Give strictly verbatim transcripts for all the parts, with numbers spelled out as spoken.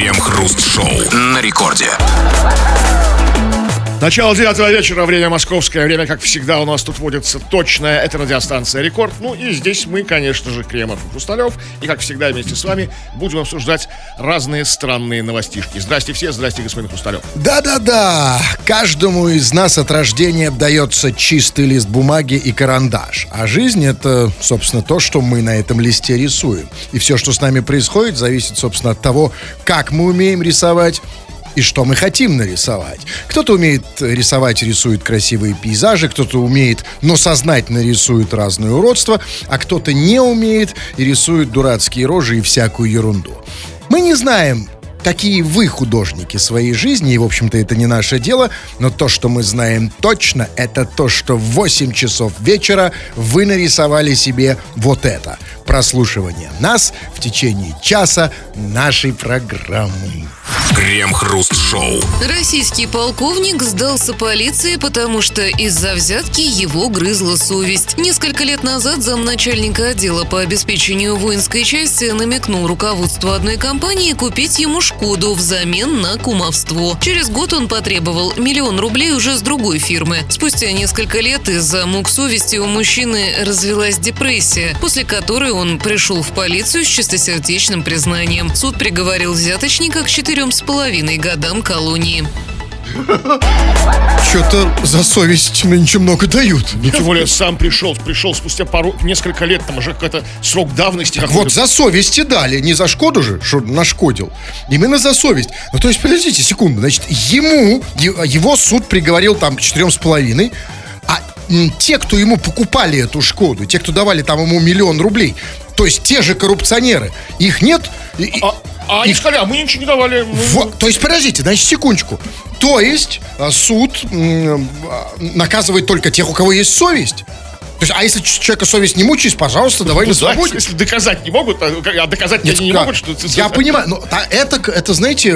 Крем-хруст-шоу на рекорде. Начало девятого вечера, время московское, время, как всегда, у нас тут водится точное, это радиостанция «Рекорд». Ну и здесь мы, конечно же, Кремов и Хрусталев, и, как всегда, вместе с вами будем обсуждать разные странные новостишки. Здрасте все, здрасте, господин Хрусталев. Да-да-да, каждому из нас от рождения дается чистый лист бумаги и карандаш. А жизнь — это, собственно, то, что мы на этом листе рисуем. И все, что с нами происходит, зависит, собственно, от того, как мы умеем рисовать и что мы хотим нарисовать. Кто-то умеет рисовать, рисует красивые пейзажи, кто-то умеет, но сознательно рисует разные уродства, а кто-то не умеет и рисует дурацкие рожи и всякую ерунду. Мы не знаем, какие вы художники своей жизни, и, в общем-то, это не наше дело, но то, что мы знаем точно, это то, что в восемь часов вечера вы нарисовали себе вот это. Прослушивание нас в течение часа нашей программы. Крем-хруст-шоу. Российский полковник сдался полиции, потому что из-за взятки его грызла совесть. Несколько лет назад замначальника отдела по обеспечению воинской части намекнул руководству одной компании купить ему «Шкоду» взамен на кумовство. Через год он потребовал миллион рублей уже с другой фирмы. Спустя несколько лет из-за мук совести у мужчины развилась депрессия, после которой он пришел в полицию с чистосердечным признанием. Суд приговорил взяточника к четырем с половиной годам колонии. Что-то за совесть нынче много дают. Ну, тем более, сам пришел, пришел спустя пару, несколько лет, там уже какой-то срок давности. Так вот, за совесть и дали, не за Шкоду же, что нашкодил. Именно за совесть. Ну, то есть, подождите секунду, значит, ему, его суд приговорил там к четырем с половиной, а те, кто ему покупали эту Шкоду, те, кто давали там ему миллион рублей, то есть те же коррупционеры, их нет. А, а они сказали, а мы ничего не давали. Вот, то есть, подождите, значит, секундочку. То есть суд м- наказывает только тех, у кого есть совесть. То есть, а если человека совесть не мучает, пожалуйста, давай на свободе. Если доказать не могут, а доказать Нет, не как? могут, что... Я понимаю, но это, это, знаете,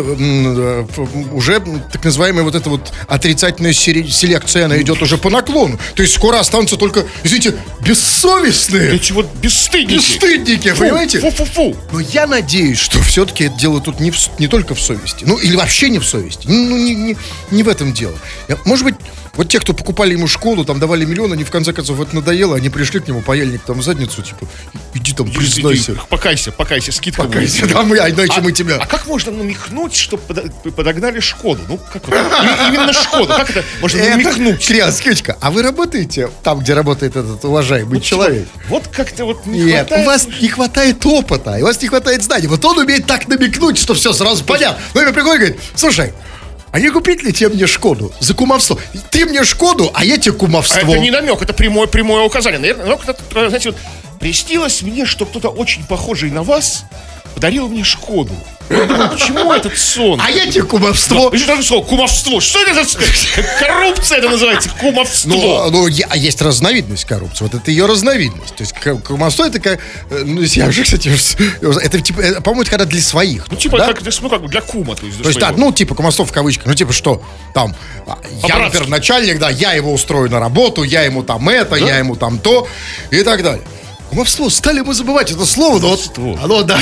уже так называемая вот эта вот отрицательная селекция, она идет уже по наклону. То есть скоро останутся только, извините, бессовестные. Эти вот бесстыдники. Бесстыдники, фу, понимаете? Фу-фу-фу. Но я надеюсь, что все-таки это дело тут не, в, не только в совести. Ну, или вообще не в совести. Ну, не, не, не в этом дело. Я, может быть, вот те, кто покупали ему Шкоду, там давали миллион, они в конце концов это надоело, они пришли к нему, паяльник там в задницу, типа, иди там, признайся. Иди, покайся, покайся, скидка покайся, будет. Да, мы, а иначе а, мы тебя... А как можно намекнуть, чтобы подогнали Шкоду? Ну, как вот? Именно Шкоду, как это можно намекнуть? Криан, скидочка, а вы работаете там, где работает этот уважаемый человек? Вот как-то вот не Нет, хватает... у вас не хватает опыта, и у вас не хватает знаний. Вот он умеет так намекнуть, что все сразу понятно. Ну, и приходит и говорит, слушай, а не купить ли тебе мне Шкоду за кумовство? Ты мне Шкоду, а я тебе кумовство. А это не намек, это прямое, прямое указание. Наверное, намек, это, знаете, вот, приснилось мне, что кто-то очень похожий на вас подарил мне Шкоду. Я думаю, почему этот сон? А я тебе кумовство. Да, что слово? Кумовство. Что это за коррупция это называется? Кумовство. Ну, ну я, а есть разновидность коррупции. Вот это ее разновидность. То есть кумовство это как... Ну, я уже, кстати, это, типа, это, по-моему, это когда для своих. Ну, типа, да? как, ну, как бы для кума. То есть, то есть да, ну, типа, кумовство в кавычках. Ну, типа, что там, я, например, начальник, да, я его устрою на работу, я ему там это, да? Я ему там то, и так далее. Кумовство, стали мы забывать это слово, но вот оно, да,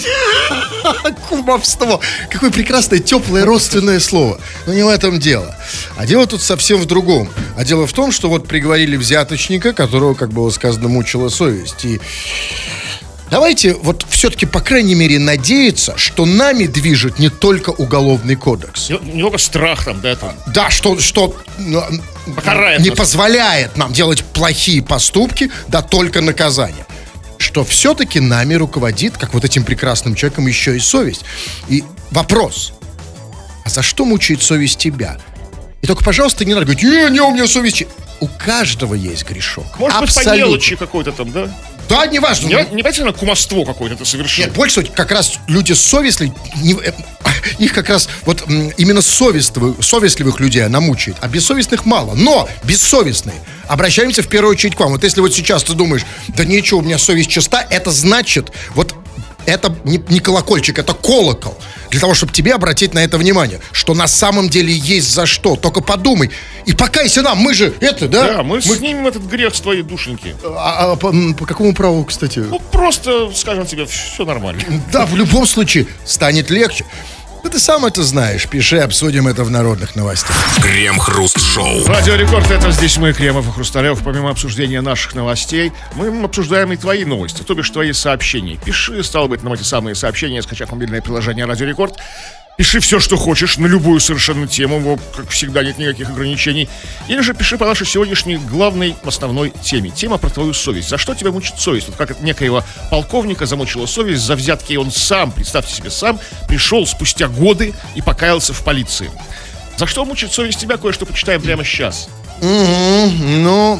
кумовство. Какое прекрасное, теплое, родственное слово. Но не в этом дело. А дело тут совсем в другом. А дело в том, что вот приговорили взяточника, которого, как было сказано, мучила совесть. И давайте вот все-таки, по крайней мере, надеяться, что нами движет не только уголовный кодекс. Немного страх там, да, это. Да, что, что покарает не нас. Позволяет нам делать плохие поступки, да только наказание. Что все-таки нами руководит, как вот этим прекрасным человеком, еще и совесть. И вопрос, а за что мучает совесть тебя? И только, пожалуйста, не надо говорить, не, не, у меня совесть. У каждого есть грешок. Может быть, по мелочи какой-то там, да? Да, не важно. Не, не обязательно кумовство какое-то это совершенно. Нет, больше как раз люди совестливые, не, их как раз вот именно совестливых, совестливых людей она мучает, а бессовестных мало. Но бессовестные, обращаемся в первую очередь к вам. Вот если вот сейчас ты думаешь, да ничего, у меня совесть чиста, это значит, вот это не, не колокольчик, это колокол. Для того, чтобы тебе обратить на это внимание, что на самом деле есть за что. Только подумай и покайся нам, мы же это, да? Да, мы, мы... снимем этот грех с твоей душеньки. А, а по, по какому праву, кстати? Ну, просто скажем тебе, все нормально. Да, в любом случае станет легче. Ну, ты сам это знаешь. Пиши, обсудим это в народных новостях. Крем-хруст-шоу. Радио Рекорд, это здесь мы, Кремов и Хрусталев. Помимо обсуждения наших новостей, мы обсуждаем и твои новости, то бишь твои сообщения. Пиши, стало быть, нам эти самые сообщения, скачав мобильное приложение Радио Рекорд. Пиши все, что хочешь, на любую совершенно тему, вот, как всегда, нет никаких ограничений. Или же пиши по нашей сегодняшней главной, основной теме. Тема про твою совесть. За что тебя мучит совесть? Вот как от некоего полковника замучила совесть за взятки, и он сам, представьте себе, сам пришел спустя годы и покаялся в полиции. За что мучит совесть тебя, кое-что почитаем прямо сейчас. Mm-hmm. Ну,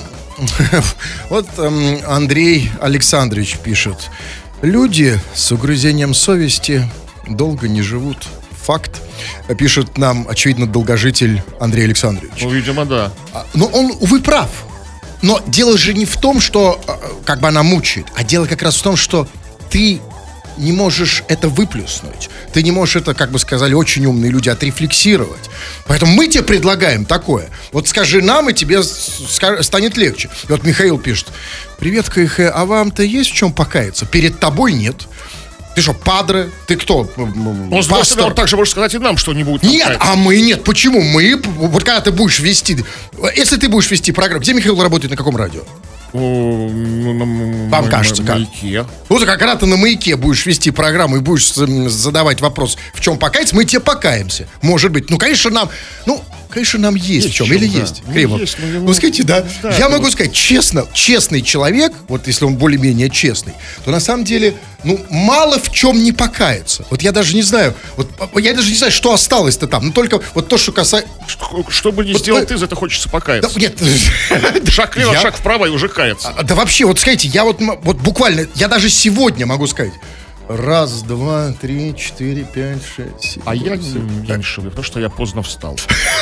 вот эм, Андрей Александрович пишет. Люди с угрызением совести долго не живут. Факт. Пишет нам, очевидно, долгожитель Андрей Александрович. Ну, видимо, да. Но он, увы, прав. Но дело же не в том, что как бы она мучает, а дело как раз в том, что ты не можешь это выплюснуть. Ты не можешь это, как бы сказали очень умные люди, отрефлексировать. Поэтому мы тебе предлагаем такое. Вот скажи нам, и тебе станет легче. И вот Михаил пишет. Привет, КХ, а вам-то есть в чем покаяться? Перед тобой нет. Ты что, падре? Ты кто? Он, с другой стороны, он также может сказать и нам, что не будет. Нет, а мы нет. Почему? Мы, вот когда ты будешь вести, если ты будешь вести программу, где Михаил работает, на каком радио? О, ну, на, Вам на, кажется, на как? Маяке. Ну, так, когда ты на Маяке будешь вести программу и будешь задавать вопрос, в чем покаяться, мы тебе покаемся. Может быть. Ну, конечно, нам... Ну, конечно, нам есть, есть в чем. чем. Или да. есть? Ну, Кремов. есть, ну, ну, скажите, да. да Я ну, могу сказать, честно, честный человек, вот если он более-менее честный, то на самом деле, ну, мало в чем не покаяться. Вот я даже не знаю, вот я даже не знаю, что осталось-то там. Ну, только вот то, что касается... Что, что бы ни вот, сделал вы... ты, за это хочется покаяться. Да, нет. Шаг влево, я... шаг вправо и уже каяться. А, да вообще, вот скажите, я вот, вот буквально, я даже сегодня могу сказать... Раз, два, три, четыре, пять, шесть, семь. А я меньше, потому что я поздно встал.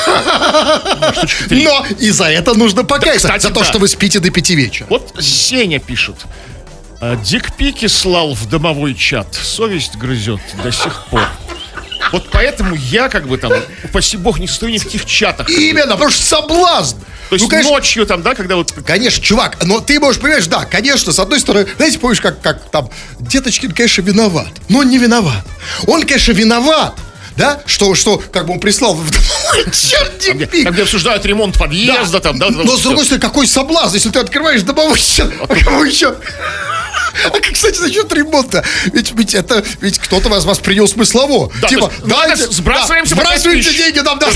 Но и за это нужно покаяться. За то, что вы спите до пяти вечера. Вот Сеня пишет. Дикпики слал в домовой чат. Совесть грызет до сих пор. Вот поэтому я, как бы там, упаси бог, не состою ни в каких чатах. Именно, потому что соблазн. То есть ну, конечно, ночью там, да, когда вот... Конечно, чувак, но ты можешь, понимаешь, да, конечно, с одной стороны, знаете, помнишь, как, как там, Деточкин, конечно, виноват, но он не виноват. Он, конечно, виноват, да, что, что как бы он прислал в черт дикпик. Там, где обсуждают ремонт подъезда, там, да. Но, с другой стороны, какой соблазн, если ты открываешь домовой чат, а кого еще... А, кстати, насчет ремонта. Ведь, ведь это, ведь кто-то вас воспринял смыслово. Да, типа, есть, давайте, да, сбрасываемся, да, сбрасываете деньги нам, да.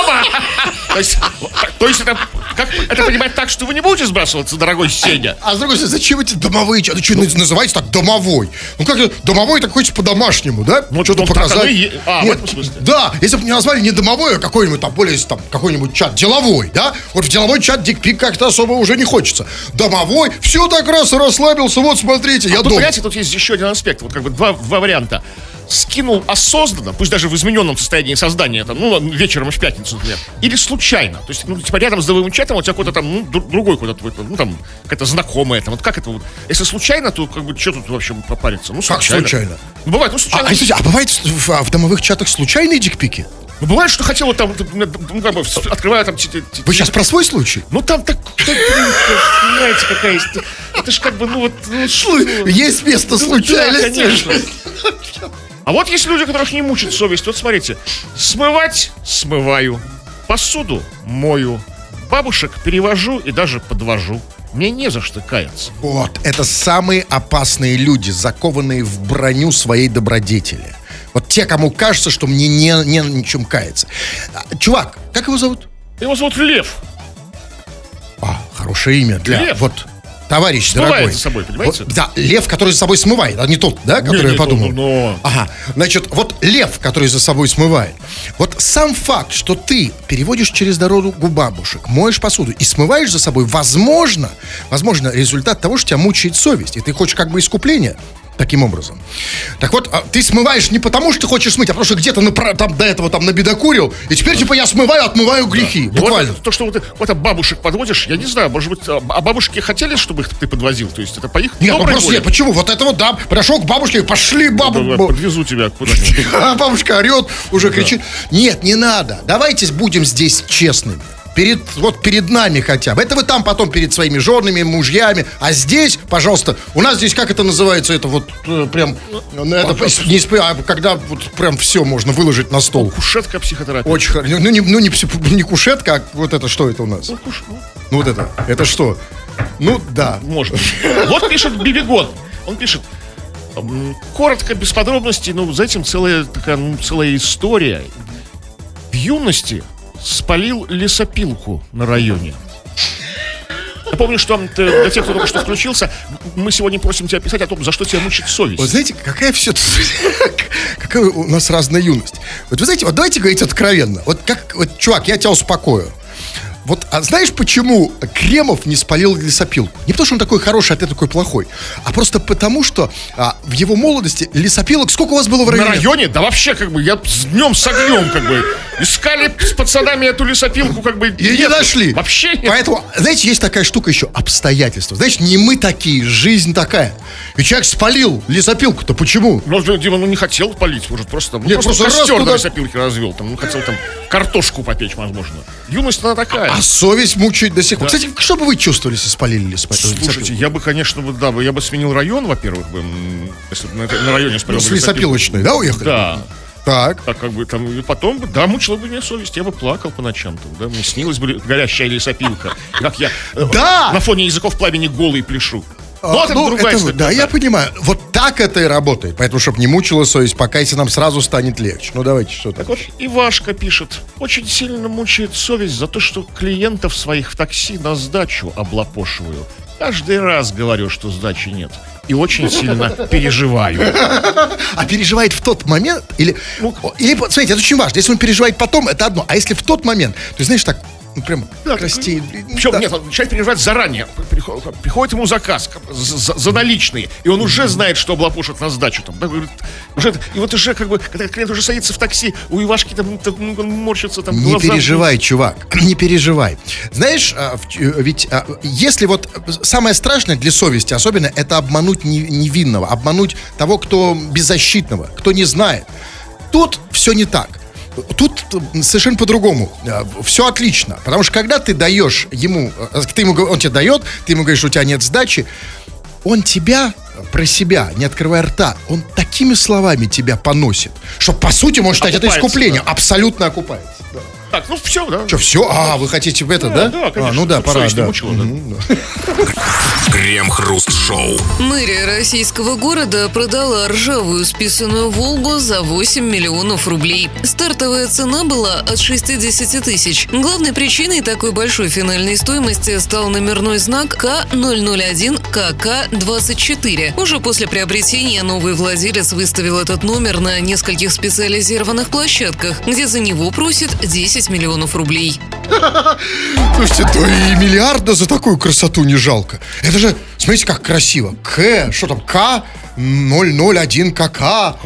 То есть, то есть это, как, это понимать так, что вы не будете сбрасываться, дорогой Сеня? А, а с другой стороны, зачем эти домовые? Ну, что, ну, называется так домовой? Ну, как домовой, так хочется по-домашнему, да? Ну, что-то ну, показать. И... А, Нет, в этом смысле? Да, если бы не назвали не домовой, а какой-нибудь там, более, там, какой-нибудь чат деловой, да? Вот в деловой чат дикпик как-то особо уже не хочется. Домовой, все так раз и расслабился, вот смотрите, я а дома. Тут есть еще один аспект, вот как бы два, два варианта. Скинул осознанно, пусть даже в измененном состоянии создания, там, ну, вечером в пятницу, например, или случайно. То есть, ну, типа, рядом с домовым чатом у тебя какой-то там, ну, другой куда-то, ну, там, какая-то знакомая, там, вот как это вот. Если случайно, то, как бы, что тут вообще попариться? Ну, случайно. Как случайно? Ну, бывает, ну, случайно. А, а, а бывает в, а в домовых чатах случайные дикпики? Ну, бывает, что хотел вот там, ну, как бы, открываю там... Вы сейчас про свой случай? Ну, там так, знаете, какая есть... Это ж как бы, ну, вот... Ну, есть место случайности. Да, конечно. А вот есть люди, которых не мучит совесть. Вот смотрите. Смывать — смываю. Посуду — мою. Бабушек перевожу и даже подвожу. Мне не за что каяться. Вот, это самые опасные люди, закованные в броню своей добродетели. Вот те, кому кажется, что мне не, не на чем каяться. А, чувак, как его зовут? Его зовут Лев. А, хорошее имя. Для, Лев. Вот, товарищ смывает дорогой. за собой, понимаете? Вот, да, лев, который за собой смывает, а не тот, да, который не, я не подумал. тот, но... Ага, значит, вот лев, который за собой смывает. Вот сам факт, что ты переводишь через дорогу бабушек, моешь посуду и смываешь за собой, возможно, возможно, результат того, что тебя мучает совесть, и ты хочешь как бы искупления. Таким образом. Так вот, ты смываешь не потому, что ты хочешь смыть, а потому что где-то на, там, до этого там набедокурил, и теперь, типа, я смываю, отмываю грехи. Да. Буквально. Вот, то, что вот, вот а бабушек подводишь, я не знаю, может быть, а бабушки хотели, чтобы их ты подвозил? То есть это по их Нет, ну просто нет, почему? Вот это вот, да, подошел к бабушке, пошли, бабу... Да, подвезу тебя куда-нибудь. А бабушка орет, уже кричит. Нет, не надо. Давайте будем здесь честными. Перед, вот перед нами хотя бы. Это вы там потом перед своими женами, мужьями. А здесь, пожалуйста, у нас здесь, как это называется, это вот э, прям, ну, это, не, а, когда вот прям все можно выложить на стол. Кушетка психотерапии. Очень хорошо. Ну, не, ну не, не кушетка, а вот это что это у нас? Ну, куш... Ну, вот это. Это что? Ну, да. Можно. Вот пишет Бибигон. Он пишет: коротко, без подробностей, но за этим целая такая, ну, целая история. В юности спалил лесопилку на районе. Я помню, что ты, для тех, кто только что включился, мы сегодня просим тебя писать о том, за что тебя мучит совесть. Вот знаете, какая все... Какая у нас разная юность. Вот вы знаете, вот давайте говорить откровенно. Вот как, вот, чувак, я тебя успокою. Вот, а знаешь, почему Кремов не спалил лесопилку? Не потому, что он такой хороший, а ты такой плохой, а просто потому, что а, в его молодости лесопилок... Сколько у вас было в районе? На районе? Да вообще, как бы, я с днем с огнем, как бы, искали с пацанами эту лесопилку, как бы... И нет, не нашли. Вообще нет. Поэтому, знаете, есть такая штука еще, обстоятельства. Знаете, не мы такие, жизнь такая. И человек спалил лесопилку-то, почему? Ну, Дима, ну не хотел палить, может, просто, там, нет, просто, просто костер раз, на лесопилке развел, там, ну, хотел там картошку попечь, возможно. Юность она такая. А совесть мучает до сих пор. Да. Кстати, что бы вы чувствовали, если спалили лесопилку? Слушайте, я бы, конечно, бы, да, я бы сменил район, во-первых, бы, если бы на, на районе спалил ну, с лесопилку. лесопилочной, да, уехали? Да. Так. Так, как бы там, и потом, да, мучила бы меня совесть, я бы плакал по ночам, там, да, мне снилась бы горящая лесопилка, как я да! на фоне языков пламени голый пляшу. А, вот это ну, другая это, история. да, я понимаю. Вот так это и работает. Поэтому, чтобы не мучила совесть, пока если нам сразу станет легче. Ну, давайте, что Так там. вот, Ивашка пишет: очень сильно мучает совесть за то, что клиентов своих в такси на сдачу облапошиваю. Каждый раз говорю, что сдачи нет. И очень сильно переживаю. А переживает в тот момент? Или, Ну, или, смотрите, это очень важно. Если он переживает потом, это одно. А если в тот момент, то, знаешь, так, ну, прям Да, краснеет. Причем, Да. нет, он начинает переживать заранее. Приходит, приходит ему заказ за, за наличные, и он уже знает, что облапошат на сдачу. Там, да, говорит, уже, и вот уже, как бы, когда клиент уже садится в такси, у Ивашки там, там ну, морщится, там, Не глаза. переживай, чувак, не переживай. Знаешь, а, в- э, ведь а, если вот самое страшное для совести, особенно, это обмануть не- невинного, обмануть того, кто беззащитного, кто не знает. Тут все не так. Тут совершенно по-другому. Все отлично. Потому что когда ты даешь ему, ты ему, он тебе дает, ты ему говоришь, что у тебя нет сдачи, он тебя, про себя, не открывая рта, он такими словами тебя поносит, что, по сути, можно считать, это Окупается, искупление. да. Абсолютно окупается. Да. Так, ну все, да. Что, все? А, вы хотите в это, да? Да, конечно. А, ну да, Чтоб пора, совесть не да. мучила, да. Мгм, да. Крем-хруст-шоу. Мэрия российского города продала ржавую списанную «Волгу» за восемь миллионов рублей. Стартовая цена была от шестьдесят тысяч. Главной причиной такой большой финальной стоимости стал номерной знак К ноль ноль один К К двадцать четыре. Уже после приобретения новый владелец выставил этот номер на нескольких специализированных площадках, где за него просит десять миллионов рублей. Слушайте, то и миллиарда за такую красоту не жалко. Это же, смотрите, как красиво. К, что там, К ноль ноль один К К.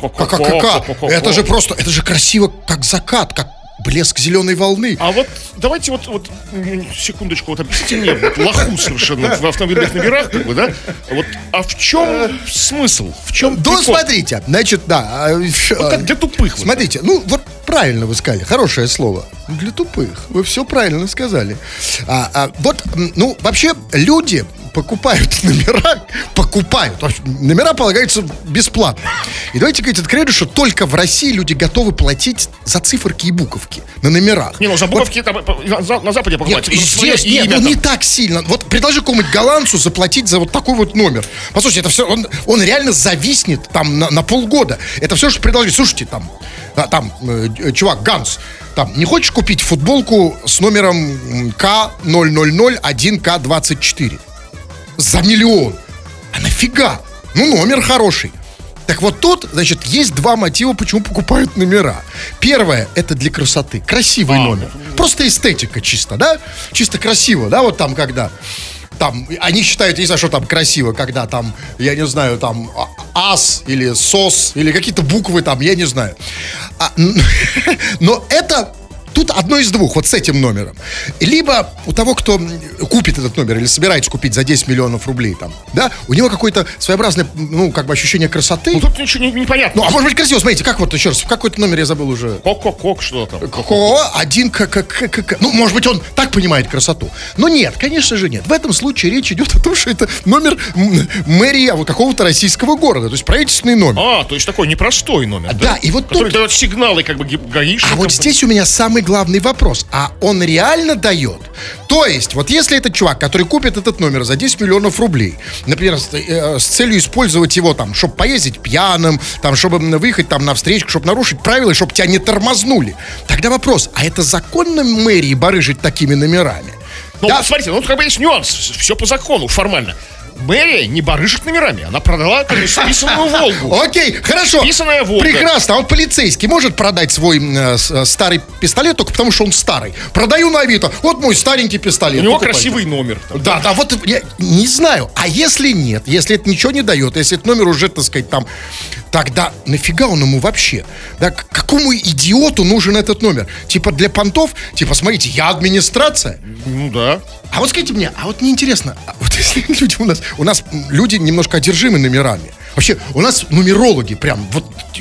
ККК. Это же просто, это же красиво, как закат, как блеск зеленой волны. А вот давайте вот, вот м, секундочку, вот объясните мне, вот лоху совершенно в автомобильных номерах, как бы, да? Вот, а в чем смысл? В чем Да, смотрите, значит, да. а, Вот так, для тупых. вот. Смотрите, ну вот правильно вы сказали, хорошее слово. Для тупых. Вы все правильно сказали. А, а, вот, м, ну, вообще, люди покупают номера, покупают. Вообще, номера полагаются бесплатно. И давайте говорить откровенно, что только в России люди готовы платить за циферки и буковки на номерах. Не, ну за Вот буковки там, э, за- на Западе покупать. нет, здесь нет, ну, не так сильно. Вот предложи какому-нибудь голландцу заплатить за вот такой вот номер. Послушайте, это все, он, он реально зависнет там на, на полгода. Это все, что предложить. Слушайте, там, а, там, э, чувак, Ганс, там, не хочешь купить футболку с номером К ноль ноль ноль один К двадцать четыре? За миллион. А нафига? Ну, номер хороший. Так вот тут, значит, есть два мотива, почему покупают номера. Первое, это для красоты. Красивый А, номер. Просто эстетика чисто, да? Чисто красиво, да, вот там, когда... Там, они считают, я не знаю, что там красиво, когда там, я не знаю, там а- ас или сос, или какие-то буквы там, я не знаю. А, н- но это тут одно из двух, вот с этим номером. Либо у того, кто купит этот номер или собирается купить за десять миллионов рублей, там, да, у него какое-то своеобразное, ну, как бы ощущение красоты. Ну, тут ничего не, не понятно. Ну, а может быть красиво, смотрите, как вот еще раз, какой-то номер я забыл уже. Кок-кок-кок, что там? Ко, один как, как, как, ну, может быть, он так понимает красоту. Но нет, конечно же нет. В этом случае речь идет о том, что это номер м- мэрии а, какого-то российского города, то есть правительственный номер. А, то есть такой непростой номер, да? Да, и вот который тут... дает сигналы, как бы, гаишникам. А вот здесь у меня самый главный вопрос. А он реально дает? То есть, вот если этот чувак, который купит этот номер за десять миллионов рублей, например, с, э, с целью использовать его там, чтобы поездить пьяным, там, чтобы выехать там на встречку, чтобы нарушить правила, чтобы тебя не тормознули, тогда вопрос, а это законно мэрии барыжить такими номерами? Ну, Да. смотрите, ну, как бы есть нюанс. Все по закону, формально. Мэрия не барыжит номерами. Она продала как бы списанную «Волгу». Окей, хорошо. Списанная «Волга». Прекрасно. А вот полицейский может продать свой э, с- старый пистолет только потому, что он старый. Продаю на Авито. Вот мой старенький пистолет. У него Покупайте. красивый номер. там. Да, да, вот я не знаю. А если нет, если это ничего не дает, если этот номер уже, так сказать, там, тогда нафига он ему вообще? Да, к какому идиоту нужен этот номер? Типа для понтов? Типа, смотрите, я администрация. Ну да. А вот скажите мне, а вот мне интересно, а вот если люди у нас, у нас люди немножко одержимы номерами. Вообще, у нас нумерологи прям, вот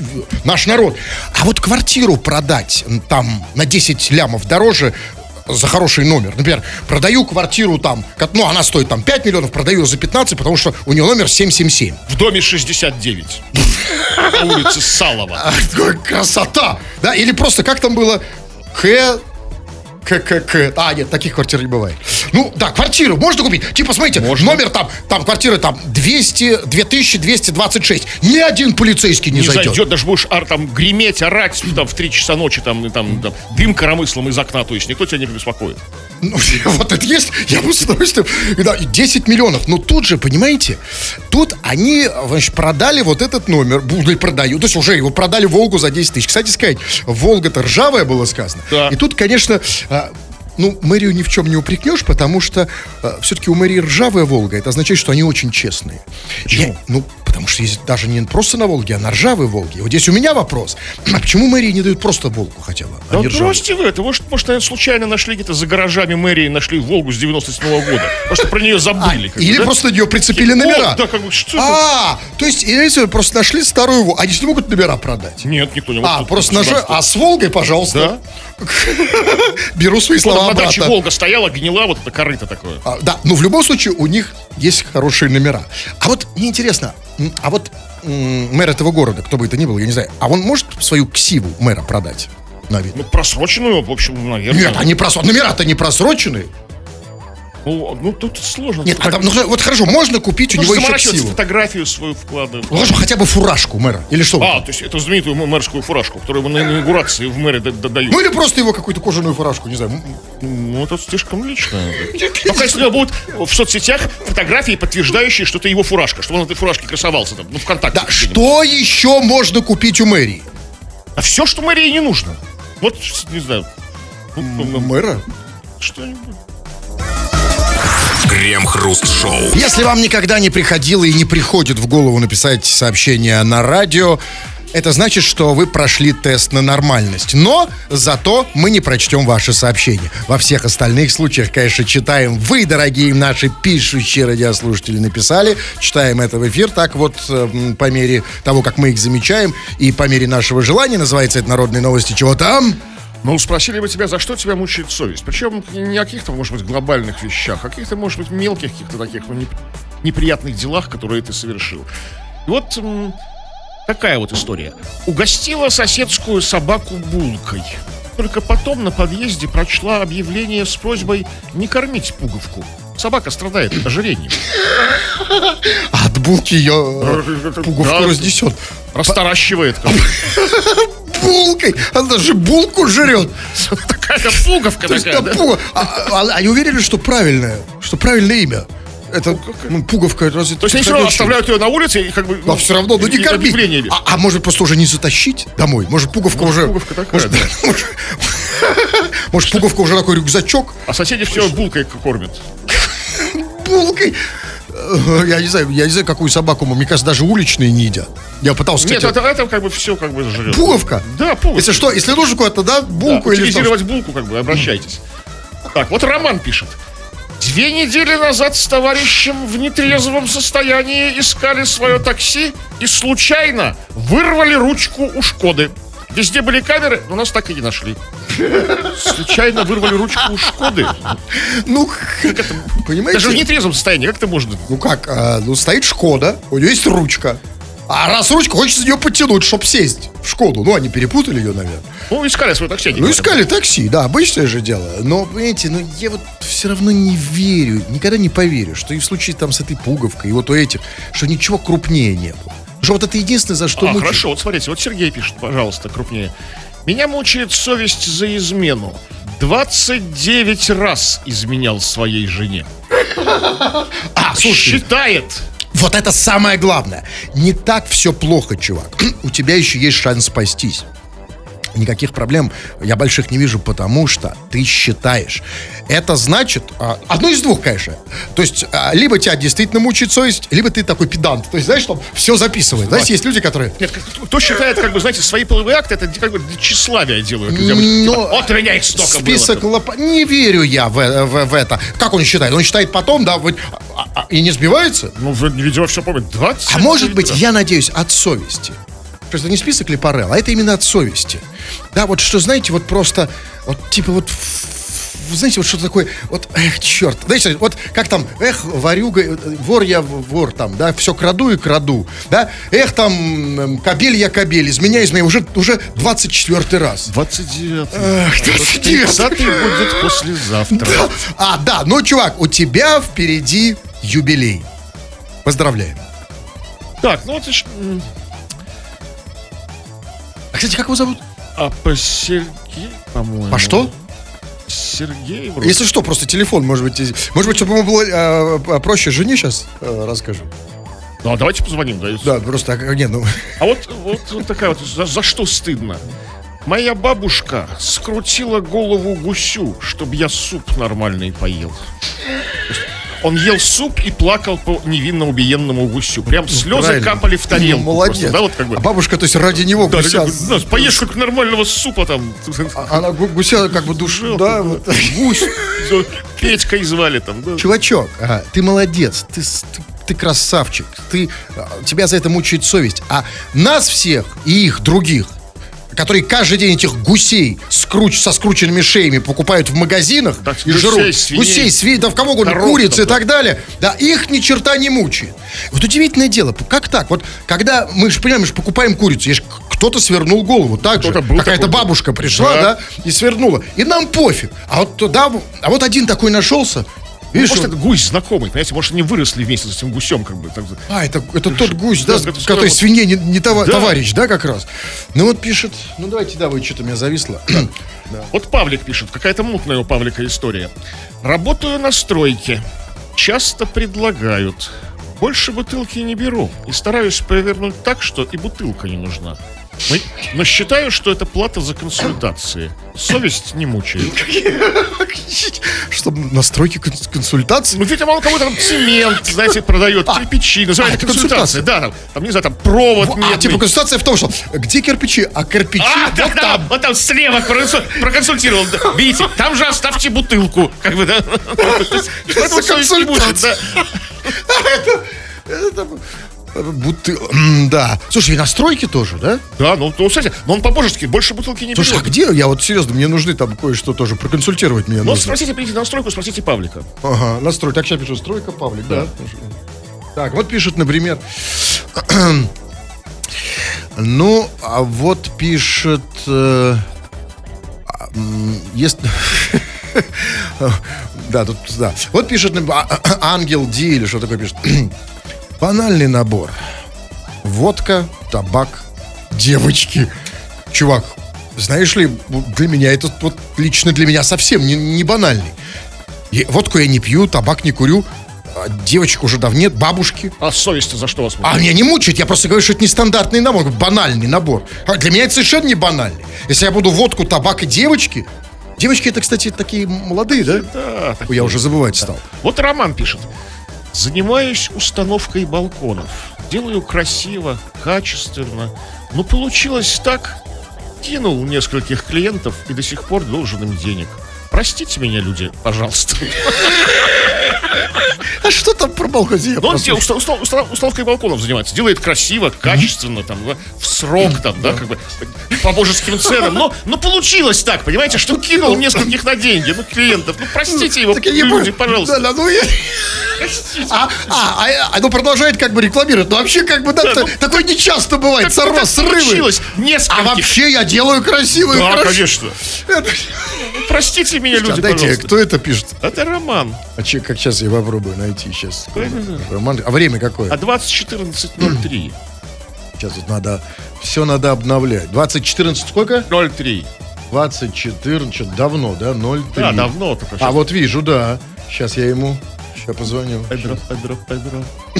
наш народ. А вот квартиру продать там на десять лямов дороже за хороший номер. Например, продаю квартиру там, как- ну, она стоит там пять миллионов, продаю ее за пятнадцать, потому что у нее номер семь семь семь. В доме шестьдесят девять. На улице Салова. А, какая красота! Да, или просто, как там было? К... К, К, К. А, нет, таких квартир не бывает. Ну, да, квартиру можно купить. Типа, смотрите, Можно. номер там, там квартиры там двести, две тысячи двести двадцать шесть. Ни один полицейский не, Не зайдет. зайдет, даже будешь ар, там, греметь, орать там, в три часа ночи, там, и там, там, дым коромыслом из окна, то есть никто тебя не беспокоит. Ну, вот это есть, я бы с удовольствием. Да, десять миллионов. Но тут же, понимаете, тут они, значит, продали вот этот номер, или продают, то есть уже его продали Волгу за десять тысяч. Кстати сказать, Волга-то ржавая, было сказано. Да. И тут, конечно, а, ну, мэрию ни в чем не упрекнешь, потому что а, все-таки у мэрии ржавая Волга, это означает, что они очень честные. Почему? Я- ну, потому что есть даже не просто на Волге, а на ржавой Волге. Вот здесь у меня вопрос. А почему мэрии не дают просто Волгу хотя бы, а Да не ржавую? бросьте вы это. Может, может, наверное, случайно нашли где-то за гаражами мэрии, нашли Волгу с девяносто седьмого года. Просто про нее забыли. как бы, Или да? просто на нее прицепили номера. О, да, как бы, что это? А, то есть, если просто нашли старую Волгу, они же не могут номера продать. Нет, никто не может. А, Тут просто нашли, государство. а с Волгой, пожалуйста. Беру свои Вот слова на даче обратно. Волга стояла, гнила, вот это корыто такое. А, да, но в любом случае у них есть хорошие номера. А вот мне интересно, м, а вот м, мэр этого города, кто бы это ни был, я не знаю, а он может свою ксиву мэра продать на вид? Ну, просроченную, в общем, наверное. Нет, они просро... номера-то не просроченные. Ну, ну, тут сложно. Нет, а там, ну, вот хорошо, можно купить у Можно него еще заморачиваться, ксиву. фотографию свою вкладывать. Ну, хорошо, хотя бы фуражку мэра. Или что? А, то есть это знаменитую мэрскую фуражку, которую ему на инаугурации в мэре да- да- дают. Ну или просто его какую-то кожаную фуражку, не знаю. м, Ну, это слишком лично. Ну, если у него будут в соцсетях фотографии, подтверждающие, что это его фуражка, что он в этой фуражке красовался там, ну, ВКонтакте. Да, где-нибудь. что еще можно купить у мэрии? А все, что мэрии не нужно. Вот, не знаю, У мэра? что-нибудь. Крем-хруст-шоу. Если вам никогда не приходило и не приходит в голову написать сообщение на радио, это значит, что вы прошли тест на нормальность. Но зато мы не прочтем ваши сообщения. Во всех остальных случаях, конечно, читаем. Вы, дорогие наши пишущие радиослушатели, написали. Читаем это в эфир. Так вот, э, по мере того, как мы их замечаем, и по мере нашего желания, называется это «Народные новости». Чего там? Ну, спросили бы тебя, за что тебя мучает совесть. Причем не о каких-то, может быть, глобальных вещах, а о каких-то, может быть, мелких, каких-то таких ну, не- неприятных делах, которые ты совершил. И вот м, такая вот история. Угостила соседскую собаку булкой. Только потом на подъезде прочла объявление с просьбой не кормить пуговку. Собака страдает ожирением. А от булки ее пуговку Да, разнесет. Растаращивает. как. Булкой! Она же булку жрет! Такая пуговка То есть, такая, да, да? пуга- а, а- они уверены, что правильное, что правильное имя. Это, ну, пуговка, разве... То есть они все равно оставляют ее на улице и как бы... Но все равно, ну не и кормить. объявление. А, а может просто уже не затащить домой? Может пуговка уже... пуговка такая, может, да. может, может, пуговка уже такой рюкзачок А соседи все булкой кормят. булкой. э, я не знаю, я не знаю, какую собаку, мне кажется, даже уличные не едят. Я пытался Нет, сказать. это, это как бы все как бы жрет. Пуговка? Да, пуговка. Если что, если нужно куда-то, да, булку Да, или что. утилизировать булку, как бы, обращайтесь. Так, вот Роман пишет. Две недели назад с товарищем в нетрезвом состоянии искали свое такси и случайно вырвали ручку у Шкоды. Везде были камеры, но нас так и не нашли. Случайно вырвали ручку у Шкоды. Ну, понимаете? Даже в нетрезвом состоянии, как это можно? Ну как, а, ну стоит Шкода, у нее есть ручка. А раз ручка, хочется ее подтянуть, чтобы сесть в Шкоду. Ну, они перепутали ее, наверное. Ну, искали свое такси. Ну, искали такси, да, обычное же дело. Но, понимаете, ну, я вот все равно не верю, никогда не поверю, что и в случае там с этой пуговкой, и вот у этих, что ничего крупнее не было. Что вот это единственное, за что А, мучают. хорошо, вот смотрите, вот Сергей пишет, пожалуйста, крупнее. Меня мучает совесть за измену. двадцать девять раз изменял своей жене. А, слушай, Считает. вот это самое главное. Не так все плохо, чувак. У тебя еще есть шанс спастись. Никаких проблем я больших не вижу, потому что ты считаешь. Это значит, а, одно из двух, конечно. То есть, а, либо тебя действительно мучает совесть, либо ты такой педант. То есть, знаешь, там все записывает. Знаете, есть люди, которые... Нет, кто считает, как бы, знаете, свои половые акты, это как бы для тщеславия делают. Людям. Но Вот у меня их столько список было. лоп... Не верю я в, в, в это. Как он считает? Он считает потом, да, вот, а, а, и не сбивается? Ну, вы, видимо, все помните. двадцать А может быть, раз. я надеюсь, от совести. Что это не список Лепарелла, а это именно от совести. Да, вот что, знаете, вот просто, вот типа вот, вы знаете, вот что-то такое, вот, эх, черт, знаете, вот как там, эх, ворюга, вор я вор там, да, все краду и краду, да, эх, там, кобель я кобель, из меня, из меня, уже, уже двадцать четвёртый раз. двадцать девятый. Эх, двадцать девятый. тридцатый будет послезавтра. Да. А, да, ну, чувак, у тебя впереди юбилей. Поздравляем. Так, ну это ж... м, А, кстати, как его зовут? А по Сергей, по-моему. По что? Сергей вроде. Если что, просто телефон, может быть, из- может быть, чтобы ему было э, проще, жене сейчас э, расскажу. Ну, а давайте позвоним. Да, Да, просто, а, не, ну, А вот, вот, вот такая вот, за, за что стыдно? Моя бабушка скрутила голову гусю, чтобы я суп нормальный поел. То есть он ел суп и плакал по невинно убиенному гусю. Прям слезы правильно. капали в тарелку. Ну, молодец. Просто, да, вот как бы. А бабушка, то есть ради него Да, гуся... да, поешь хоть нормального супа там. а- Она гу- гуся как бы душил, да, вот. Гусь. Петькой звали там. Да. Чувачок, ага, ты молодец, ты, с- ты, ты красавчик, ты, а, тебя за это мучает совесть. А нас всех и их, других, которые каждый день этих гусей скруч, со скрученными шеями покупают в магазинах Так, и гусей, жрут. свиней, Гусей, свиней, да в кого угодно, коров курицы и там, так далее. Да, их ни черта не мучает. Вот удивительное дело, как так? Вот когда мы же, понимаешь, покупаем курицу, я ж- кто-то свернул голову, так же. Кто-то был Какая-то такой. бабушка пришла, Да. да, и свернула. И нам пофиг. А вот туда, а вот один такой нашелся. Видишь, Может, он- это гусь знакомый, понимаете? Может, они выросли вместе с этим гусем, как бы. Так, А, это, это тот гусь, да, да, это который вот- свиней не, не това- Да. товарищ, да, как раз. Ну вот пишет, ну давайте, да, вы что-то у меня зависло. Вот Павлик пишет, какая-то мутная у Павлика история. Работаю на стройке. Часто предлагают. Больше бутылки не беру. И стараюсь провернуть так, что и бутылка не нужна. Но- Но считаю, что это плата за консультации. Совесть не мучает. Чтобы на стройке кон- консультации. Ну, видимо, он кому-то там цемент, знаете, продает, кирпичи. Называется это консультация. Да, там, там, не знаю, там провод А, медный. типа консультация в том, что где кирпичи, а кирпичи А, да, вот да, там. вот там слева проконсу- проконсультировал. Да. Видите, там же оставьте бутылку. Как бы, да? Поэтому совесть не мучает, да. Это, э, бутыл... М, Да. Слушай, и на стройке тоже, да? Да, ну, ну, кстати, но он по-божески больше бутылки не Слушай, а берет. где? Я вот серьезно, мне нужны там кое-что тоже, проконсультировать меня Ну, нужно. спросите, придите на стройку, спросите Павлика. Ага, настрой. Так, сейчас пишу, стройка, Павлик, да. Так, вот пишет, например. Ну, а вот пишет... э, а, м, Есть... Да, тут, да. Вот пишет например, а, а, Ангел Ди или что такое пишет. Банальный набор. Водка, табак, девочки. Чувак, знаешь ли, вот для меня это вот лично для меня совсем не, не банальный. И водку я не пью, табак не курю, а девочек уже давно нет, бабушки. А совесть за что вас А мучает? меня не мучает, я просто говорю, что это не стандартный набор, банальный набор. А для меня это совершенно не банальный. Если я буду водку, табак и девочки... Девочки это, кстати, такие молодые, да? Да, так Ой, я уже забывать стал. Вот Роман пишет. Занимаюсь установкой балконов. Делаю красиво, качественно. Но получилось так. Кинул нескольких клиентов и до сих пор должен им денег. Простите меня, люди, пожалуйста. А что там про балкон? Я Но он просто- де- уста- уста- уста- установкой балконов занимается. Делает красиво, качественно, там, да, в срок, там, да, как бы по божеским ценам. Но, но получилось так, понимаете, что кинул нескольких на деньги, ну, клиентов. Ну, простите его, Так я не люди, понял. пожалуйста. Да, да, ну я- Простите. А, а, а, оно продолжает как бы рекламировать. Но вообще как бы да, Да, та- ну, такое не часто бывает. Так, Сорва, так срывы. получилось. Нескольких. А вообще я делаю красиво и Да, хорошо. конечно. Это- Простите меня, люди, А дайте, пожалуйста. кто это пишет? Это Роман. А че, как сейчас я попробую найти сейчас. Да-да-да. Роман. А время какое? А двадцать четырнадцать ноль три. Сейчас тут надо. Все надо обновлять. двадцать четырнадцать сколько? ноль три. двадцать четырнадцать, что-то давно, да? ноль три. Да, давно только А что. вот вижу, да. Сейчас я ему. Сейчас позвоню. Педро, Педро, Педро.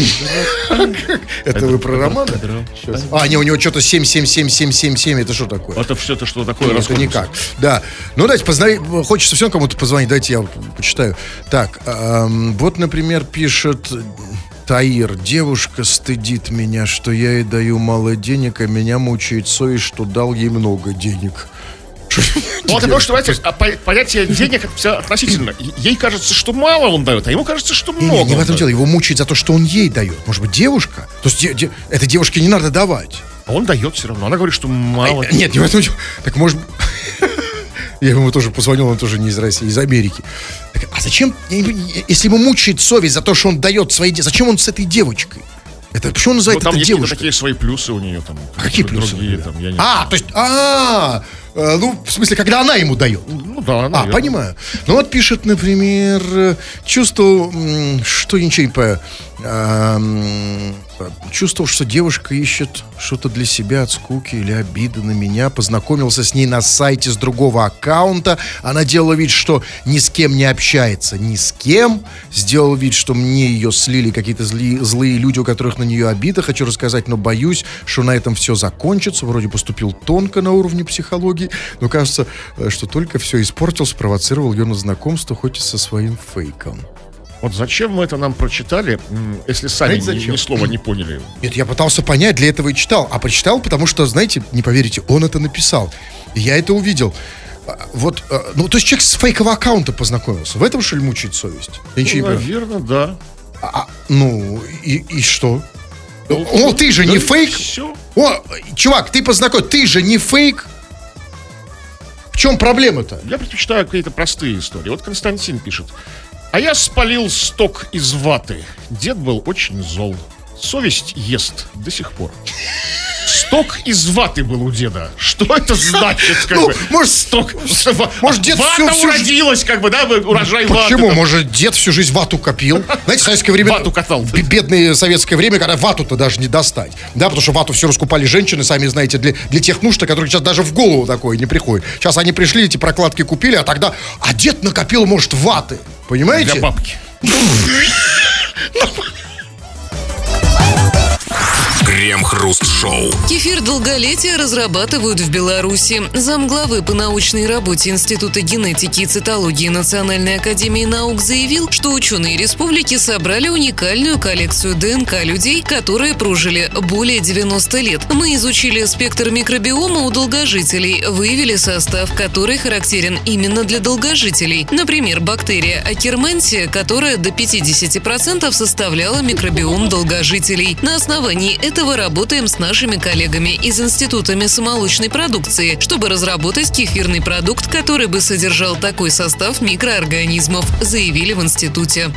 Это вы про Романа? Педро. Щас. А, не, у него что-то семь семь семь семь семь семь. Это что такое? Это все это что такое? Нет, это расходимся? никак. Да. Ну, давайте познай. Хочется все кому-то позвонить. Давайте я почитаю. Так, эм, вот, например, пишет Таир. Девушка стыдит меня, что я ей даю мало денег, а меня мучает совесть, что дал ей много денег. Вот потому что, понимаете, а по- понятие денег это все относительно. Е- Ей кажется, что мало он дает, а ему кажется, что Не, много. не, не в он этом дает. дело. Его мучает за то, что он ей дает. Может быть, девушка? То есть де- де- этой девушке не надо давать. А он дает все равно. Она говорит, что мало. Э, Нет, не в этом дело. Так может... Я ему тоже позвонил, он тоже не из России, из Америки. Так, а зачем, я не понимаю, если ему мучает совесть за то, что он дает своей девушке, зачем он с этой девочкой? Это почему он Ну, называет там это есть какие-то девушкой? такие свои плюсы у нее там. А какие плюсы? у Другие, нее? там, я не А, то есть, а, э, ну, в смысле, когда она ему дает. Ну да, А, наверное. понимаю. Ну вот пишет, например, э, чувствовал, м, что ничего не понимаю. Ам, чувствовал, что девушка ищет что-то для себя от скуки или обиды на меня. Познакомился с ней на сайте с другого аккаунта. Она делала вид, что ни с кем не общается. Ни с кем. Сделал вид, что мне ее слили какие-то зли- злые люди, у которых на нее обида. Хочу рассказать, но боюсь, что на этом все закончится. Вроде поступил тонко на уровне психологии. Но кажется, э, что только все испортил, спровоцировал ее на знакомство, хоть и со своим фейком. Вот зачем мы это нам прочитали, м, если сами Знаете, ни, зачем? ни слова не поняли? Нет, я пытался понять, для этого и читал. А прочитал, потому что, знаете, не поверите, он это написал. И я это увидел. А, Вот, э, ну, то есть человек с фейкового аккаунта познакомился. В этом, что ли, мучает совесть? Я ничего не Ну, понимаю. наверное, да. А, а, ну, и, и что? О, ты же не фейк. Все. О, чувак, ты познакомился, ты же не фейк. В чем проблема-то? Я предпочитаю какие-то простые истории. Вот Константин пишет. А я спалил сток из ваты. Дед был очень зол. Совесть ест до сих пор. Сток из ваты был у деда. Что это значит? Как Ну, бы? может, сток. может, дед вата всю- всю уродилась, как бы, да, урожай ваты. Почему? там. Может, дед всю жизнь вату копил? Знаете, в советское время... Вату катал. б- Бедное советское время, когда вату-то даже не достать. Да, потому что вату все раскупали женщины, сами знаете, для, для тех нужд, которые сейчас даже в голову такое не приходит. Сейчас они пришли, эти прокладки купили, а тогда... А дед накопил, может, ваты. Понимаете? Для бабки. Крем-хруст-шоу. Кефир долголетия разрабатывают в Беларуси. Замглавы по научной работе Института генетики и цитологии Национальной академии наук заявил, что ученые республики собрали уникальную коллекцию ДНК людей, которые прожили более девяноста лет. Мы изучили спектр микробиома у долгожителей, выявили состав, который характерен именно для долгожителей. Например, бактерия Акермансия, которая до пятидесяти процентов составляла микробиом долгожителей. На основании этого работаем с нашими коллегами из Института мясомолочной продукции, чтобы разработать кефирный продукт, который бы содержал такой состав микроорганизмов, заявили в институте.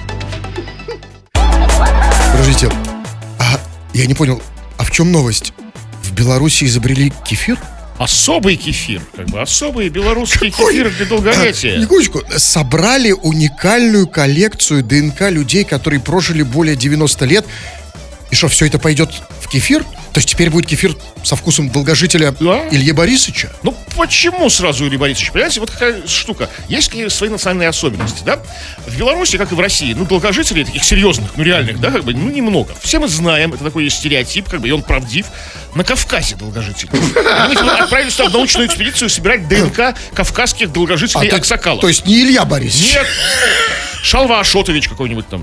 Подождите, а я не понял, а в чем новость? В Беларуси изобрели кефир? Особый кефир, как бы особый белорусский кефир для долголетия. Секундочку, собрали уникальную коллекцию ДНК людей, которые прожили более девяноста лет. И что, все это пойдет в кефир? То есть теперь будет кефир со вкусом долгожителя Да. Ильи Борисовича? Ну, почему сразу Юрий Борисович? Понимаете, вот какая штука. Есть какие-то свои национальные особенности, да? В Беларуси, как и в России, ну, долгожителей таких серьезных, ну, реальных, да, как бы, ну, немного. Все мы знаем, это такой есть стереотип, как бы, и он правдив. На Кавказе долгожители. Они отправились там в научную экспедицию собирать ДНК кавказских долгожителей то, аксакалов. то есть не Илья Борисович? Нет, Шалва Ашотович какой-нибудь там.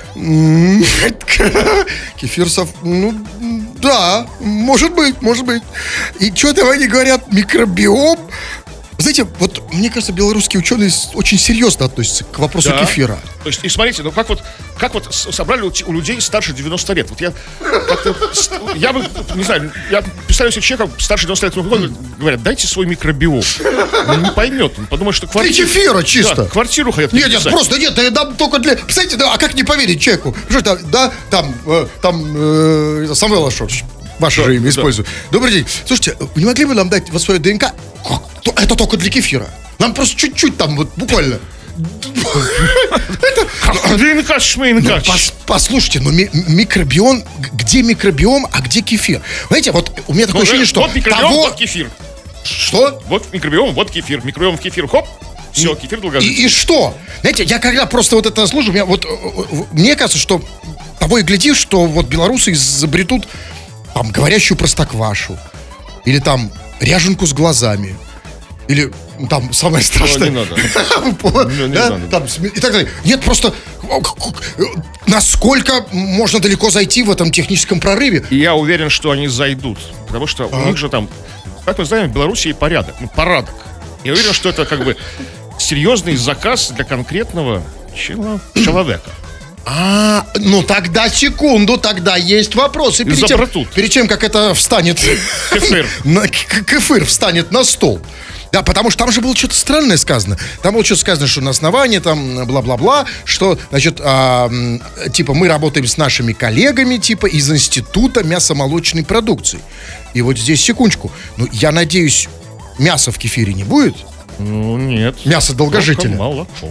Кефир со... Ну, да, может быть, может быть. И что-то они говорят, микробиом. Знаете, вот мне кажется, белорусские ученые очень серьезно относятся к вопросу Да. кефира. То есть, и смотрите, ну как вот, как вот с- собрали у, те- у людей старше девяноста лет. Вот я как-то, с- я бы, не знаю, я представляю себе человека старше девяноста лет, ну, говорят, дайте свой микробиом. Он не поймет, он подумает, что Для квартиру... кефира чисто. Да, квартиру хотят Нет, нет, переписать. просто нет, я дам только для... Представляете, да, а как не поверить человеку? Что это, да, там, э, там, э, Самвел Ашотович, ваше Да, же имя да. использую. Добрый день. Слушайте, не могли бы нам дать вот свое ДНК? Как? То- Это только для кефира. Нам просто чуть-чуть там, вот буквально. ДНК, шмейнка. Ну, пос- послушайте, ну ми- микробиом, г- где микробиом, а где кефир? Знаете, вот у меня такое Ну, ощущение, э, что вот микробиом, того... вот кефир. Что? Вот микробиом, вот кефир. Микробиом в кефир, хоп, все, кефир долгожитель. И, и что? Знаете, я когда просто вот это слушаю, меня вот, э, э, мне кажется, что того и гляди, что вот белорусы изобретут там говорящую простоквашу, или там ряженку с глазами, или ну, там самое страшное. не надо. Да, не надо. там, сме- и так далее. Нет, просто э, к- к- э, насколько можно далеко зайти в этом техническом прорыве? И я уверен, что они зайдут. Потому что у них же там, как мы знаем, в Беларуси порядок. Ну, порядок. Я уверен, что это как бы серьезный заказ для конкретного чело- человека. А, ну тогда секунду, тогда есть вопросы. Перед тем, Изобретут. перед тем, как это встанет... Кефир. на- к- Кефир встанет на стол. Да, потому что там же было что-то странное сказано. Там было что-то сказано, что на основании там бла-бла-бла, что, значит, а, м, типа мы работаем с нашими коллегами, типа из Института мясомолочной продукции. И вот здесь секундочку. Ну, я надеюсь, мяса в кефире не будет? Ну, нет. Мясо долгожителя. Только молоко.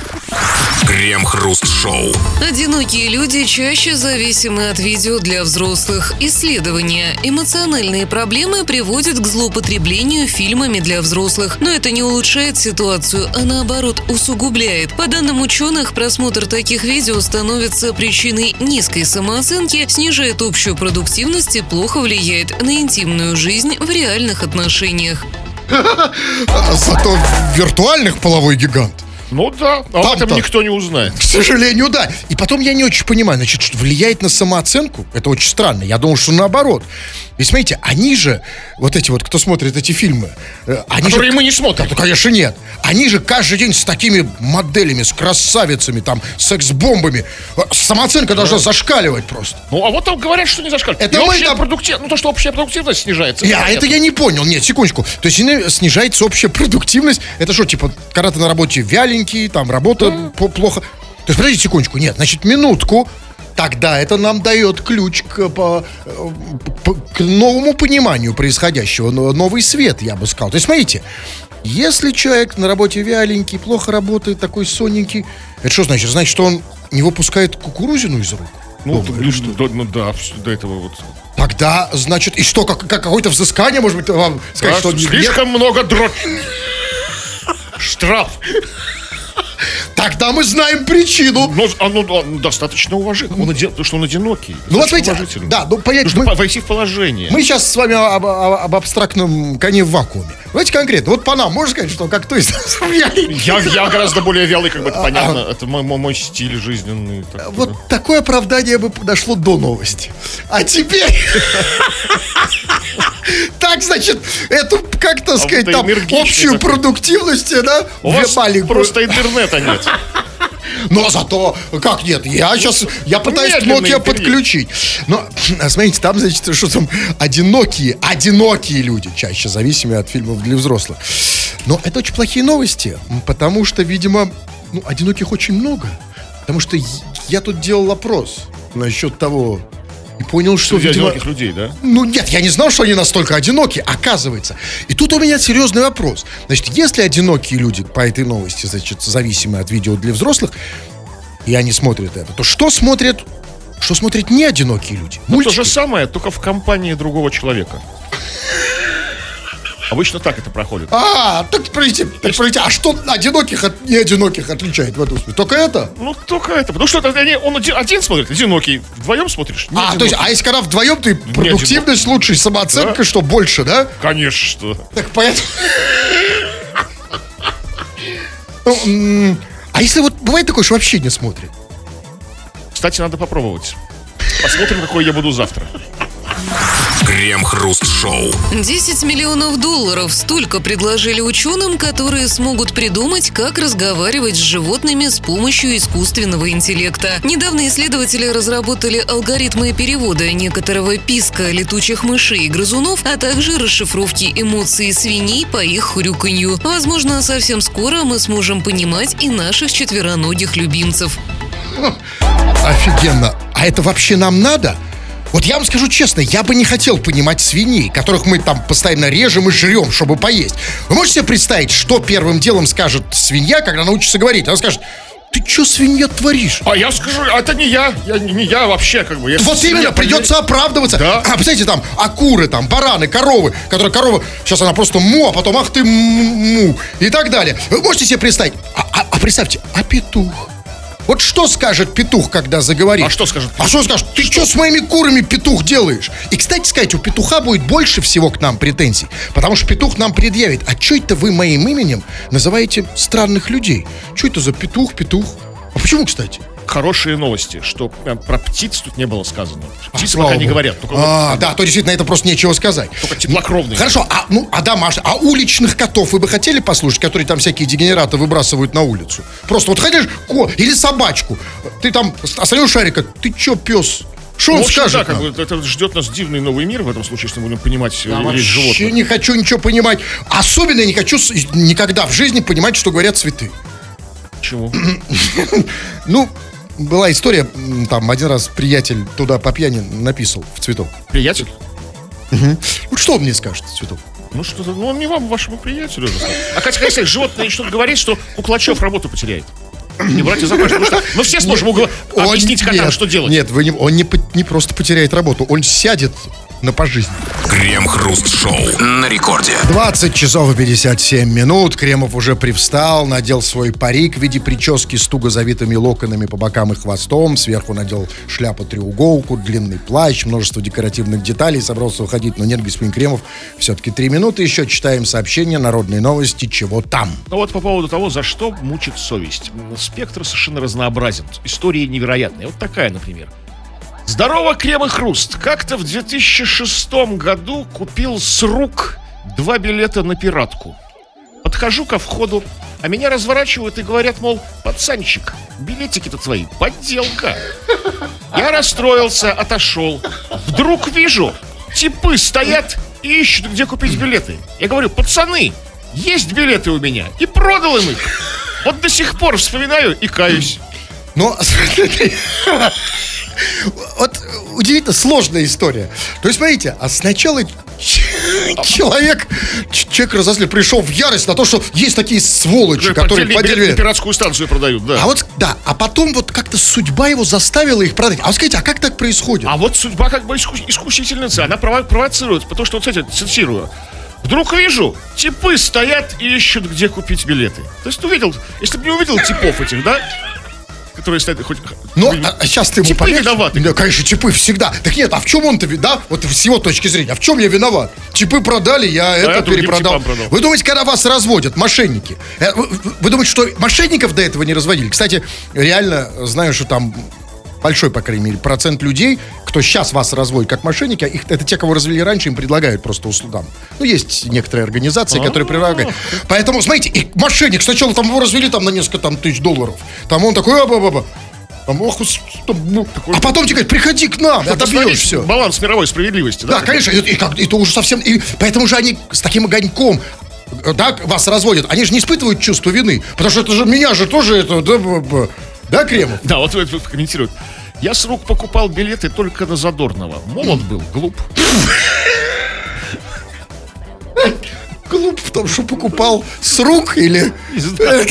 Крем-хруст-шоу. Одинокие люди чаще зависимы от видео для взрослых. Исследования. Эмоциональные проблемы приводят к злоупотреблению фильмами для взрослых. Но это не улучшает ситуацию, а наоборот усугубляет. По данным ученых, просмотр таких видео становится причиной низкой самооценки, снижает общую продуктивность и плохо влияет на интимную жизнь в реальных отношениях. А зато виртуальных половой гигант. Ну да, а об Там-то. этом никто не узнает. К сожалению, да. И потом я не очень понимаю, значит, что влияет на самооценку? Это очень странно. Я думал, что наоборот. И смотрите, они же, вот эти вот, кто смотрит эти фильмы, э, они Которые же... мы не смотрим. Да, конечно, нет. Они же каждый день с такими моделями, с красавицами, там, секс-бомбами. Э, Самооценка должна зашкаливать просто. Ну, а вот там говорят, что не зашкаливает. Это И мы общая там- продуктив- Ну, то, что общая продуктивность снижается. Я, понятно. это я не понял. Нет, секундочку. То есть снижается- снижается общая продуктивность. Это что, типа, когда ты на работе вяленький, там, работа по- плохо. То есть, подождите секундочку. Нет, значит, минутку. Тогда это нам дает ключ к, по- по- к новому пониманию происходящего. но- Новый свет, я бы сказал. То есть, смотрите, если человек на работе вяленький, плохо работает, такой сонненький, это что значит? Значит, что он не выпускает кукурузину из рук? Ну, Дома, д- или что? д- ну да, всё до этого вот. Тогда, значит, и что, как, как какое-то взыскание, может быть, вам сказать, Да, что... нет? слишком много дрот. Штраф. Тогда мы знаем причину. Ну, а, ну, да, ну, достаточно уважительно. Он оди- потому что он одинокий. Ну, вот Достаточно смотрите, уважительно. да, ну, понятно, Нужно мы- по- войти в положение. Мы сейчас с вами об, об- об абстрактном коне в вакууме. Давайте конкретно. Вот по нам, можно сказать, что как то из нас вяленький? Я, я гораздо более вялый, как бы это понятно. Это мой, мой- мой стиль жизненный. так, да. Вот такое оправдание бы дошло до новости. А теперь... Так, значит, эту, как то сказать, вы там, энергичный общую такой. продуктивность, да, У в вас маленькую. просто интернета нет. Но зато, как нет, я сейчас, я пытаюсь к Медленный Nokia интернет. подключить. Но, смотрите, там, значит, что там, одинокие, одинокие люди, чаще зависимые от фильмов для взрослых. Но это очень плохие новости, потому что, видимо, ну, одиноких очень много. Потому что я- я тут делал опрос насчет того, и понял, что, Среди видимо... одиноких людей, да? Ну нет, я не знал, что они настолько одиноки, оказывается. И тут у меня серьезный вопрос. Значит, если одинокие люди по этой новости, значит, зависимые от видео для взрослых, и они смотрят это, то что смотрят, что смотрят не одинокие люди? Ну, то Мультики. же самое, только в компании другого человека. Обычно так это проходит. А, так, подождите, так, подождите, а что одиноких от неодиноких отличает в этом смысле? Только это? Ну, только это. Потому что это они- он один, один смотрит, одинокий. Вдвоем смотришь? не А, то есть, одинокий. а если когда вдвоем ты продуктивность лучше, самооценка, Да. что больше, да? Конечно. Так поэтому... Ну, м, А если вот бывает такое, что вообще не смотрит. Кстати, надо попробовать. Посмотрим, какой я буду завтра. Крем-хруст-шоу. десять миллионов долларов. Столько предложили ученым, которые смогут придумать, как разговаривать с животными с помощью искусственного интеллекта. Недавно исследователи разработали алгоритмы перевода некоторого писка летучих мышей и грызунов, а также расшифровки эмоций свиней по их хрюканью. Возможно, совсем скоро мы сможем понимать и наших четвероногих любимцев. Офигенно. А это вообще нам надо? Вот я вам скажу честно, я бы не хотел понимать свиней, которых мы там постоянно режем и жрем, чтобы поесть. Вы можете себе представить, что первым делом скажет свинья, когда научится говорить? Она скажет: ты что, свинья, творишь? А я скажу, это не я, я не я вообще, как бы. Я Вот свинья, именно, придется оправдываться. Да. А, представляете, там, а куры, там, бараны, коровы, которые корова, сейчас она просто му, а потом ах ты му, и так далее. Вы можете себе представить? А, а, а представьте, а петух? Вот что скажет петух, когда заговорит? А что скажет А что скажет? Ты что с моими курами, петух, делаешь? И, кстати сказать, у петуха будет больше всего к нам претензий. Потому что петух нам предъявит: а что это вы моим именем называете странных людей? Что это за петух, петух? А почему, кстати? Хорошие новости, что прям про птиц тут не было сказано. Птицы Слава пока не богу. говорят. Только, А, вот, да, то действительно это просто нечего сказать. только теплокровные. Хорошо, а, ну, а домашних, а уличных котов вы бы хотели послушать, которые там всякие дегенераты выбрасывают на улицу? Просто вот хотишь ко или собачку, ты там остановил шарика, ты чё, пес? Что В он общем, скажет да, как нам? бы, это ждет нас дивный новый мир в этом случае, если мы будем понимать э, Я речь вообще животных. не хочу ничего понимать. Особенно я не хочу с- никогда в жизни понимать, что говорят цветы. Почему? Ну, была история, м, там один раз приятель туда по пьяни написал в цветок. Приятель? Ну, что он мне скажет, цветок? Ну что-то, ну он не вам, вашему приятелю. же сказал. А хотя, если животное начнут говорить, что Куклачев работу потеряет. Не брать за потому что мы все сможем угла- Он- объяснить котам, нет, что делать. Нет, вы не, он не, по- не просто потеряет работу, он сядет на пожизненно. Крем-хруст-шоу на рекорде. двадцать часов и пятьдесят семь минут. Кремов уже привстал, надел свой парик в виде прически с туго завитыми локонами по бокам и хвостом. Сверху надел шляпу-треуголку, длинный плащ, множество декоративных деталей. Собрался уходить, но нет, господин Кремов. Все-таки три минуты еще. Читаем сообщение, народные новости, чего там. Ну вот по поводу того, за что мучит совесть. Спектр совершенно разнообразен. Истории невероятные. Вот такая, например. Здорово, Крем и Хруст. Как-то в две тысячи шестом году купил с рук два билета на пиратку. Подхожу ко входу, а меня разворачивают и говорят, мол, пацанчик, билетики-то твои, подделка. Я расстроился, отошел. Вдруг вижу, типы стоят и ищут, где купить билеты. Я говорю, пацаны, есть билеты у меня. И продал им их. Вот до сих пор вспоминаю и каюсь. Но, вот удивительно сложная история. То есть, смотрите, а сначала ч- человек, ч- человек разозлил, пришел в ярость на то, что есть такие сволочи, которые Поддельные поддельные. билеты на пиратскую станцию продают, да. А вот, да, а потом вот как-то судьба его заставила их продать. А вот скажите, а как так происходит? А вот судьба как бы иску- искусительница, она прово- провоцирует, потому что, вот, кстати, цитирую. Вдруг вижу, типы стоят и ищут, где купить билеты. То есть ты увидел, если бы не увидел типов этих, да, которые стоят хоть... Ну, а, а сейчас ты ему Типы поверишь? виноваты. Да, конечно, чипы всегда. Так нет, а в чем он-то, ви- да? Вот с его точки зрения, а в чем я виноват? Чипы продали, я это я другим перепродал. типам продал. Вы думаете, когда вас разводят, мошенники? э, Вы, вы думаете, что мошенников до этого не разводили? Кстати, реально знаю, что там большой, по крайней мере, процент людей, кто сейчас вас разводит как мошенника, их, это те, кого развели раньше, им предлагают просто услугам. Ну, есть некоторые организации, которые предлагают. Поэтому, смотрите, и мошенник, сначала там его развели там на несколько там, тысяч долларов. Там он такой, а-ба-ба-ба. Там, ох, ус- там, ну, а потом тебе говорят, приходи к нам, Чтобы отобьешь посмотреть все. баланс мировой справедливости, да? Да, конечно, и, и как, это уже совсем... И поэтому же они с таким огоньком, да, вас разводят. Они же не испытывают чувство вины. Потому что это же меня же тоже это... Да, б- б- да Кремов? Да, вот это вот комментируют. Я с рук покупал билеты только на Задорнова. Молод был, глуп. Глуп в том, что покупал с рук или... Не знаю.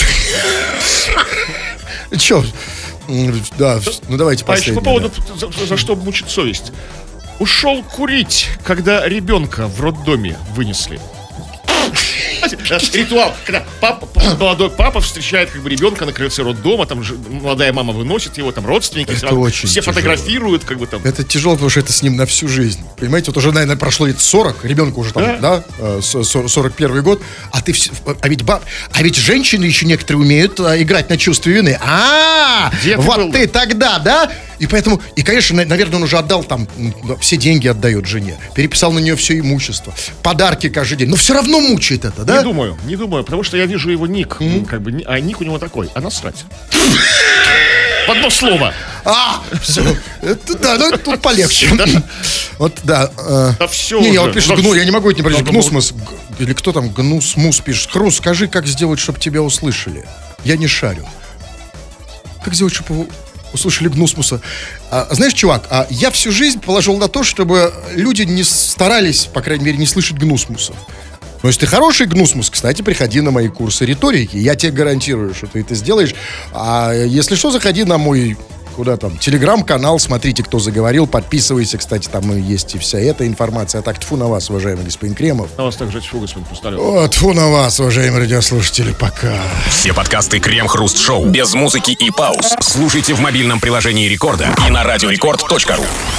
Че? Да, ну давайте А еще последний. по поводу, да. за, за что мучит совесть. Ушел курить, когда ребенка в роддоме вынесли. Ритуал, когда папа, молодой папа встречает как бы ребенка на крыльце роддома, там же молодая мама выносит его, там родственники, сразу очень все тяжело. Фотографируют, как бы там. Это тяжело, потому что это с ним на всю жизнь. Понимаете, вот уже, наверное, прошло лет сорок, ребенку уже там, да, да сорок первый год, а ты, вс- а ведь баб, а ведь женщины еще некоторые умеют а, играть на чувстве вины. А, Где ты вот был? ты тогда, да? И поэтому, и, конечно, на- наверное, он уже отдал там, м, да, все деньги отдает жене, переписал на нее все имущество, подарки каждый день, но все равно мучает это, да? Не думаю, не думаю, потому что я вижу его ник, как бы, ни- а ник у него такой, а насрать. В одно слово. А, все. Это, да, ну это тут полегче. Вот, да. э, Да всё Не, не, уже. вот пишет, Да гну, всё. я не могу это не прочитать. Да, Гнусмус. г- Или кто там? Гнусмус пишет. Хрус, скажи, как сделать, чтобы тебя услышали? Я не шарю. Как сделать, чтобы его услышали Гнусмуса? А, знаешь, чувак, а я всю жизнь положил на то, чтобы люди не старались, по крайней мере, не слышать Гнусмусов. Но если ты хороший гнусмус, кстати, приходи на мои курсы риторики. Я тебе гарантирую, что ты это сделаешь. А если что, заходи на мой, куда там, телеграм-канал, смотрите, кто заговорил, подписывайся. Кстати, там и есть и вся эта информация. А так, тьфу на вас, уважаемый господин Кремов. На вас также тьфу, господин Хрусталев. О, тьфу на вас, уважаемые радиослушатели, пока. Все подкасты Крем-Хруст Шоу без музыки и пауз слушайте в мобильном приложении Рекорда и на радиорекорд точка ру.